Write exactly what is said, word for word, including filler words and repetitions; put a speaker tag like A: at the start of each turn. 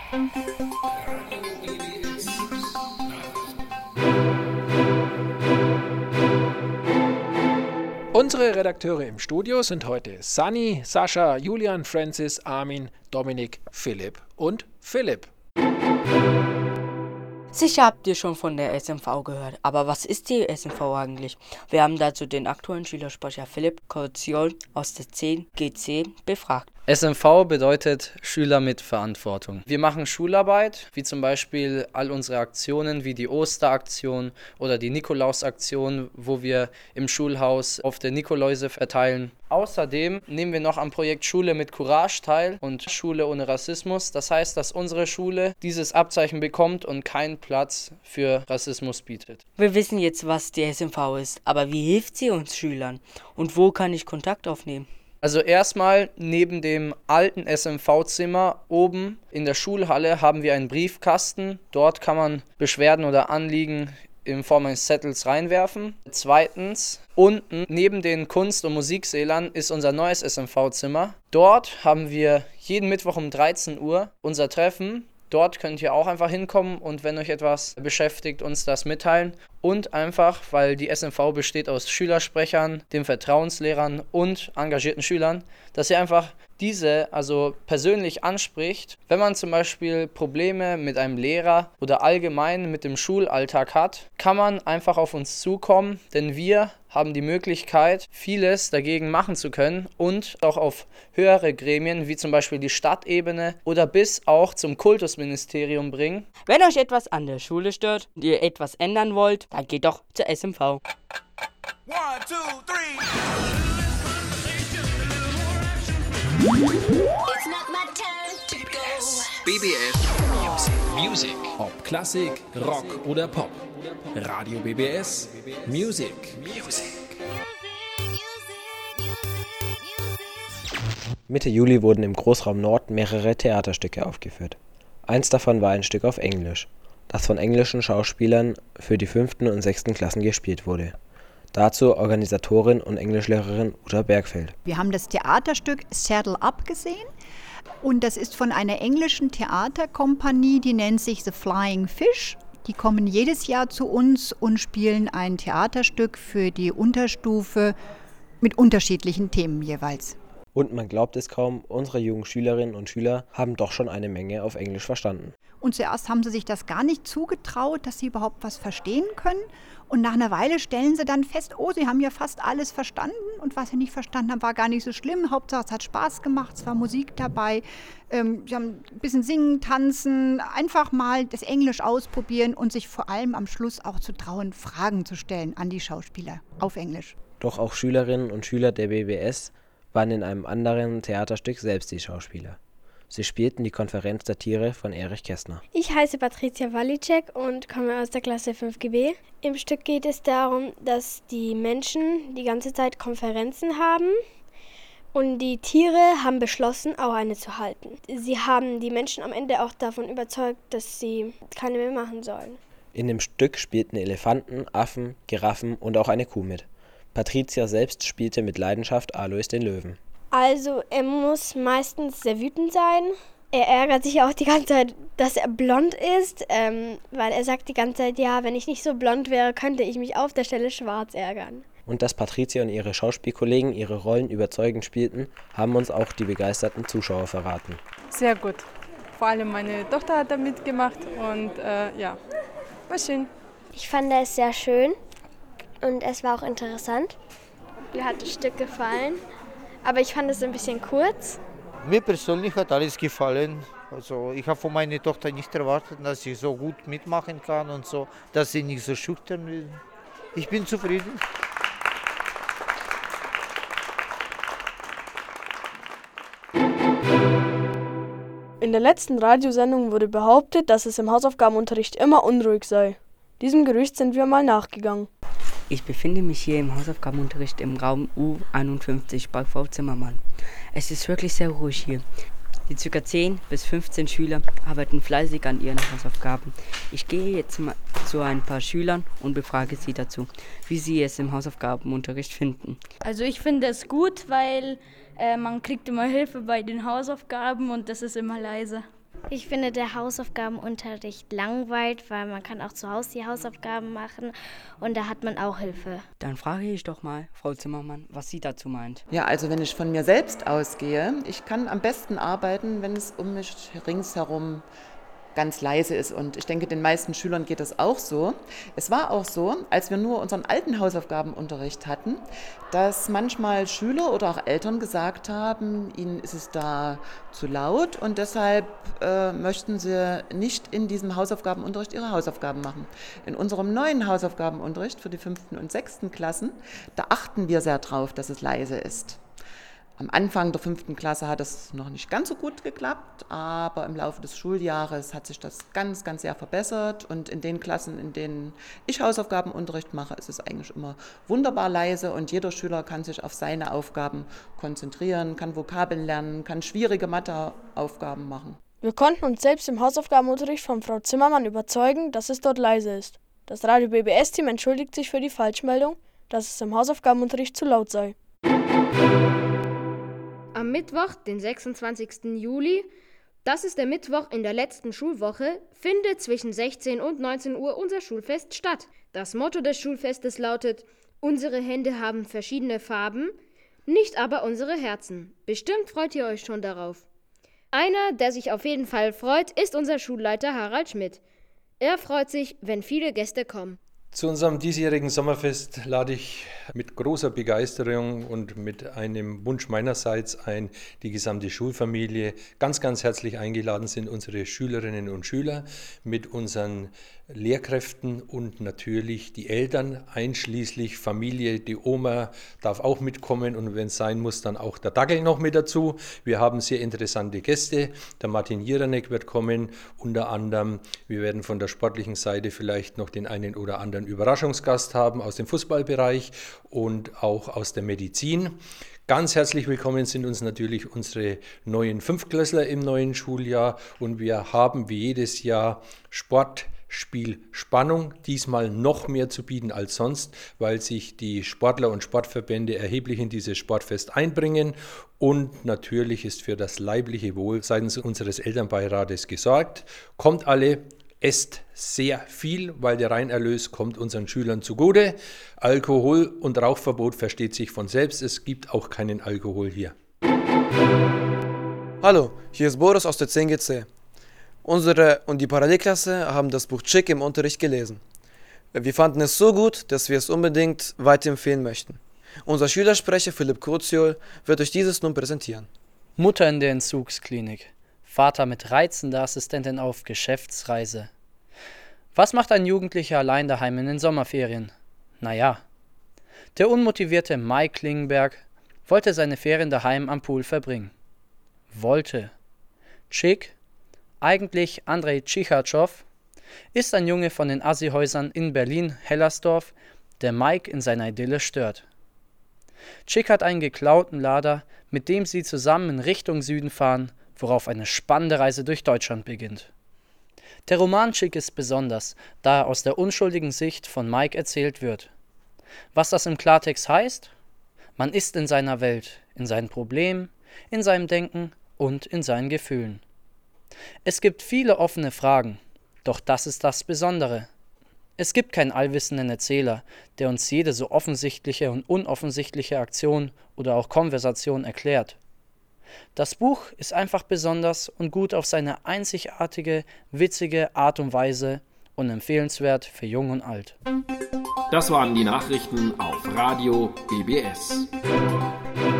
A: Unsere Redakteure im Studio sind heute Sunny, Sascha, Julian, Francis, Armin, Dominik, Philipp und Philipp.
B: Sicher habt ihr schon von der S M V gehört, aber was ist die S M V eigentlich? Wir haben dazu den aktuellen Schülersprecher Philipp Korziol aus der zehn G C befragt.
C: S M V bedeutet Schüler mit Verantwortung. Wir machen Schularbeit, wie zum Beispiel all unsere Aktionen wie die Osteraktion oder die Nikolausaktion, wo wir im Schulhaus auf der Nikoläuse verteilen. Außerdem nehmen wir noch am Projekt Schule mit Courage teil und Schule ohne Rassismus. Das heißt, dass unsere Schule dieses Abzeichen bekommt und keinen Platz für Rassismus bietet.
B: Wir wissen jetzt, was die S M V ist, aber wie hilft sie uns Schülern? Und wo kann ich Kontakt aufnehmen?
C: Also erstmal neben dem alten S M V-Zimmer oben in der Schulhalle haben wir einen Briefkasten. Dort kann man Beschwerden oder Anliegen in Form eines Zettels reinwerfen. Zweitens, unten neben den Kunst- und Musiksälen ist unser neues S M V-Zimmer. Dort haben wir jeden Mittwoch um dreizehn Uhr unser Treffen. Dort könnt ihr auch einfach hinkommen und wenn euch etwas beschäftigt, uns das mitteilen. Und einfach, weil die S M V besteht aus Schülersprechern, den Vertrauenslehrern und engagierten Schülern, dass ihr einfach diese also persönlich anspricht. Wenn man zum Beispiel Probleme mit einem Lehrer oder allgemein mit dem Schulalltag hat, kann man einfach auf uns zukommen, denn wir haben die Möglichkeit, vieles dagegen machen zu können und auch auf höhere Gremien, wie zum Beispiel die Stadtebene oder bis auch zum Kultusministerium bringen.
B: Wenn euch etwas an der Schule stört und ihr etwas ändern wollt, dann geht doch zur S M V.
D: One, two, three.
E: It's not my turn to go.
A: B B S Music. Ob Klassik, Rock oder Pop. Radio B B S Music. Music.
F: Mitte Juli wurden im Großraum Nord mehrere Theaterstücke aufgeführt. Eins davon war ein Stück auf Englisch, das von englischen Schauspielern für die fünften und sechsten Klassen gespielt wurde. Dazu Organisatorin und Englischlehrerin Uta Bergfeld.
G: Wir haben das Theaterstück Saddle Up gesehen und das ist von einer englischen Theaterkompanie, die nennt sich The Flying Fish. Die kommen jedes Jahr zu uns und spielen ein Theaterstück für die Unterstufe mit unterschiedlichen Themen jeweils.
F: Und man glaubt es kaum, unsere jungen Schülerinnen und Schüler haben doch schon eine Menge auf Englisch verstanden.
G: Und zuerst haben sie sich das gar nicht zugetraut, dass sie überhaupt was verstehen können. Und nach einer Weile stellen sie dann fest, oh, sie haben ja fast alles verstanden. Und was sie nicht verstanden haben, war gar nicht so schlimm. Hauptsache, es hat Spaß gemacht, es war Musik dabei. Ähm, sie haben ein bisschen singen, tanzen, einfach mal das Englisch ausprobieren und sich vor allem am Schluss auch zu trauen, Fragen zu stellen an die Schauspieler auf Englisch.
F: Doch auch Schülerinnen und Schüler der B B S waren in einem anderen Theaterstück selbst die Schauspieler. Sie spielten die Konferenz der Tiere von Erich Kästner.
H: Ich heiße Patricia Walicek und komme aus der Klasse fünf G B. Im Stück geht es darum, dass die Menschen die ganze Zeit Konferenzen haben und die Tiere haben beschlossen, auch eine zu halten. Sie haben die Menschen am Ende auch davon überzeugt, dass sie keine mehr machen sollen.
F: In dem Stück spielten Elefanten, Affen, Giraffen und auch eine Kuh mit. Patricia selbst spielte mit Leidenschaft Alois den Löwen.
H: Also er muss meistens sehr wütend sein. Er ärgert sich auch die ganze Zeit, dass er blond ist, ähm, weil er sagt die ganze Zeit, ja, wenn ich nicht so blond wäre, könnte ich mich auf der Stelle schwarz ärgern.
F: Und dass Patricia und ihre Schauspielkollegen ihre Rollen überzeugend spielten, haben uns auch die begeisterten Zuschauer verraten.
I: Sehr gut. Vor allem meine Tochter hat da mitgemacht und äh, ja, war schön.
H: Ich fand es sehr schön und es war auch interessant. Mir hat das Stück gefallen, aber ich fand es ein bisschen kurz.
J: Mir persönlich hat alles gefallen. Also ich habe von meiner Tochter nicht erwartet, dass sie so gut mitmachen kann und so, dass sie nicht so schüchtern ist. Ich bin zufrieden.
K: In der letzten Radiosendung wurde behauptet, dass es im Hausaufgabenunterricht immer unruhig sei. Diesem Gerücht sind wir mal nachgegangen.
B: Ich befinde mich hier im Hausaufgabenunterricht im Raum U einundfünfzig bei Frau Zimmermann. Es ist wirklich sehr ruhig hier. Die ca. zehn bis fünfzehn Schüler arbeiten fleißig an ihren Hausaufgaben. Ich gehe jetzt mal zu ein paar Schülern und befrage sie dazu, wie sie es im Hausaufgabenunterricht finden.
L: Also ich finde es gut, weil äh, man kriegt immer Hilfe bei den Hausaufgaben und das ist immer leise. Ich finde, der Hausaufgabenunterricht langweilt, weil man kann auch zu Hause die Hausaufgaben machen und da hat man auch Hilfe.
B: Dann frage ich doch mal Frau Zimmermann, was sie dazu meint.
M: Ja, also wenn ich von mir selbst ausgehe, ich kann am besten arbeiten, wenn es um mich ringsherum ganz leise ist. Und ich denke, den meisten Schülern geht das auch so. Es war auch so, als wir nur unseren alten Hausaufgabenunterricht hatten, dass manchmal Schüler oder auch Eltern gesagt haben, ihnen ist es da zu laut und deshalb äh, möchten sie nicht in diesem Hausaufgabenunterricht ihre Hausaufgaben machen. In unserem neuen Hausaufgabenunterricht für die fünften und sechsten Klassen, da achten wir sehr drauf, dass es leise ist. Am Anfang der fünften Klasse hat es noch nicht ganz so gut geklappt, aber im Laufe des Schuljahres hat sich das ganz, ganz sehr verbessert. Und in den Klassen, in denen ich Hausaufgabenunterricht mache, ist es eigentlich immer wunderbar leise und jeder Schüler kann sich auf seine Aufgaben konzentrieren, kann Vokabeln lernen, kann schwierige Matheaufgaben machen.
K: Wir konnten uns selbst im Hausaufgabenunterricht von Frau Zimmermann überzeugen, dass es dort leise ist. Das Radio B B S-Team entschuldigt sich für die Falschmeldung, dass es im Hausaufgabenunterricht zu laut sei.
N: Am Mittwoch, den sechsundzwanzigsten Juli, das ist der Mittwoch in der letzten Schulwoche, findet zwischen sechzehn und neunzehn Uhr unser Schulfest statt. Das Motto des Schulfestes lautet: Unsere Hände haben verschiedene Farben, nicht aber unsere Herzen. Bestimmt freut ihr euch schon darauf. Einer, der sich auf jeden Fall freut, ist unser Schulleiter Harald Schmidt. Er freut sich, wenn viele Gäste kommen.
A: Zu unserem diesjährigen Sommerfest lade ich mit großer Begeisterung und mit einem Wunsch meinerseits ein, die gesamte Schulfamilie. Ganz, ganz herzlich eingeladen sind unsere Schülerinnen und Schüler mit unseren Lehrkräften und natürlich die Eltern, einschließlich Familie. Die Oma darf auch mitkommen und wenn es sein muss, dann auch der Dackel noch mit dazu. Wir haben sehr interessante Gäste. Der Martin Jieranek wird kommen, unter anderem. Wir werden von der sportlichen Seite vielleicht noch den einen oder anderen Überraschungsgast haben aus dem Fußballbereich und auch aus der Medizin. Ganz herzlich willkommen sind uns natürlich unsere neuen Fünftklässler im neuen Schuljahr und wir haben wie jedes Jahr Sport, Spiel, Spannung, diesmal noch mehr zu bieten als sonst, weil sich die Sportler und Sportverbände erheblich in dieses Sportfest einbringen und natürlich ist für das leibliche Wohl seitens unseres Elternbeirates gesorgt. Kommt alle, esst sehr viel, weil der Reinerlös kommt unseren Schülern zugute. Alkohol- und Rauchverbot versteht sich von selbst, es gibt auch keinen Alkohol hier.
O: Hallo, hier ist Boris aus der zehn G C. Unsere und die Parallelklasse haben das Buch Chick im Unterricht gelesen. Wir fanden es so gut, dass wir es unbedingt weiterempfehlen möchten. Unser Schülersprecher Philipp Kurziol wird euch dieses nun präsentieren.
C: Mutter in der Entzugsklinik. Vater mit reizender Assistentin auf Geschäftsreise. Was macht ein Jugendlicher allein daheim in den Sommerferien? Naja, der unmotivierte Mike Klingenberg wollte seine Ferien daheim am Pool verbringen. Wollte. Chick, eigentlich Andrei Tschichatschow, ist ein Junge von den Assi-Häusern in Berlin-Hellersdorf, der Mike in seiner Idylle stört. Chick hat einen geklauten Lader, mit dem sie zusammen in Richtung Süden fahren, worauf eine spannende Reise durch Deutschland beginnt. Der Roman Chick ist besonders, da er aus der unschuldigen Sicht von Mike erzählt wird. Was das im Klartext heißt? Man ist in seiner Welt, in seinen Problemen, in seinem Denken und in seinen Gefühlen. Es gibt viele offene Fragen, doch das ist das Besondere. Es gibt keinen allwissenden Erzähler, der uns jede so offensichtliche und unoffensichtliche Aktion oder auch Konversation erklärt. Das Buch ist einfach besonders und gut auf seine einzigartige, witzige Art und Weise und empfehlenswert für Jung und Alt.
P: Das waren die Nachrichten auf Radio B B S.